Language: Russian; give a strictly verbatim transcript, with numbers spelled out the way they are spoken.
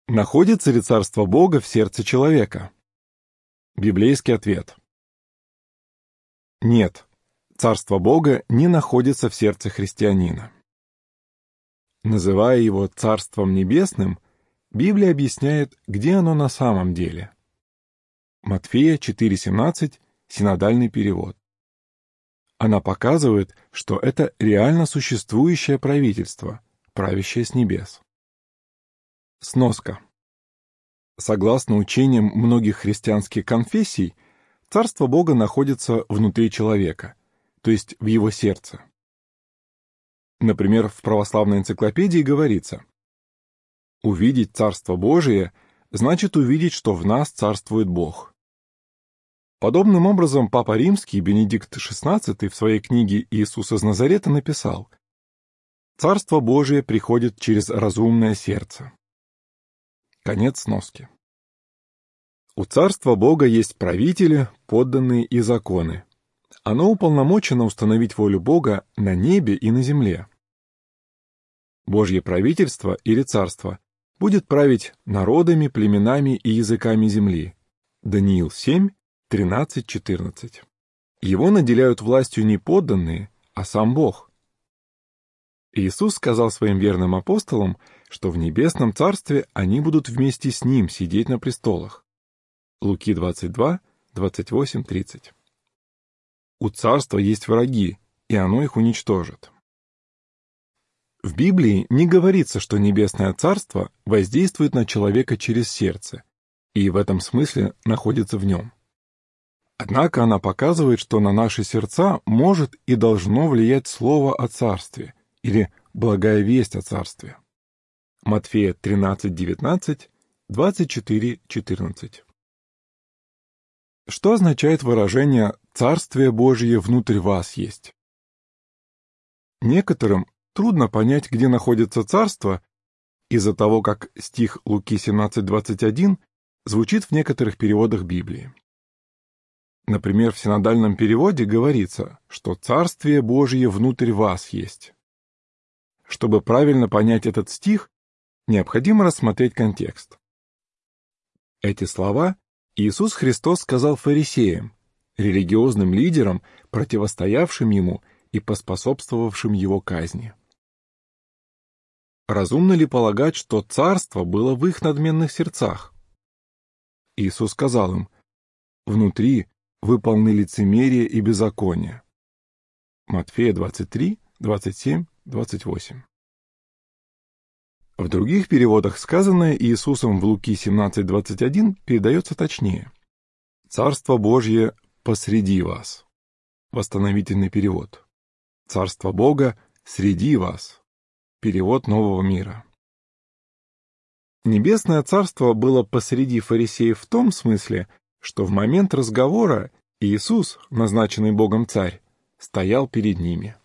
Находится ли Царство Бога в сердце человека? Библейский ответ. Нет, Царство Бога не находится в сердце христианина. Называя его Царством Небесным, Библия объясняет, где оно на самом деле. Матфея четыре семнадцать, синодальный перевод. Она показывает, что это реально существующее правительство, правящее с небес. Сноска. Согласно учениям многих христианских конфессий, Царство Бога находится внутри человека, то есть в его сердце. Например, в православной энциклопедии говорится: «Увидеть Царство Божие значит увидеть, что в нас царствует Бог». Подобным образом Папа Римский Бенедикт шестнадцатый в своей книге «Иисус из Назарета» написал: «Царство Божие приходит через разумное сердце». Конец сноски. У Царства Бога есть правители, подданные и законы. Оно уполномочено установить волю Бога на небе и на земле. Божье правительство или царство будет править народами, племенами и языками земли. Даниил семь, тринадцать четырнадцать. Его наделяют властью не подданные, а сам Бог. Иисус сказал своим верным апостолам, что в небесном царстве они будут вместе с Ним сидеть на престолах. Луки двадцать два, двадцать восемь, тридцать. У царства есть враги, и оно их уничтожит. В Библии не говорится, что небесное царство воздействует на человека через сердце, и в этом смысле находится в нем. Однако она показывает, что на наши сердца может и должно влиять слово о царстве, или благая весть о царстве. Матфея тринадцать девятнадцать, двадцать четыре четырнадцать. Что означает выражение «Царствие Божие внутрь вас есть»? Некоторым трудно понять, где находится царство, из-за того, как стих Луки семнадцать двадцать один звучит в некоторых переводах Библии. Например, в синодальном переводе говорится, что Царствие Божие внутрь вас есть. Чтобы правильно понять этот стих, необходимо рассмотреть контекст. Эти слова Иисус Христос сказал фарисеям, религиозным лидерам, противостоявшим Ему и поспособствовавшим Его казни. Разумно ли полагать, что царство было в их надменных сердцах? Иисус сказал им: «Внутри вы полны лицемерия и беззакония». Матфея двадцать три, двадцать семь, двадцать восемь. В других переводах сказанное Иисусом в Луки семнадцать двадцать один передается точнее. «Царство Божье посреди вас». Восстановительный перевод. «Царство Бога среди вас». Перевод Нового мира. Небесное царство было посреди фарисеев в том смысле, что в момент разговора Иисус, назначенный Богом царь, стоял перед ними.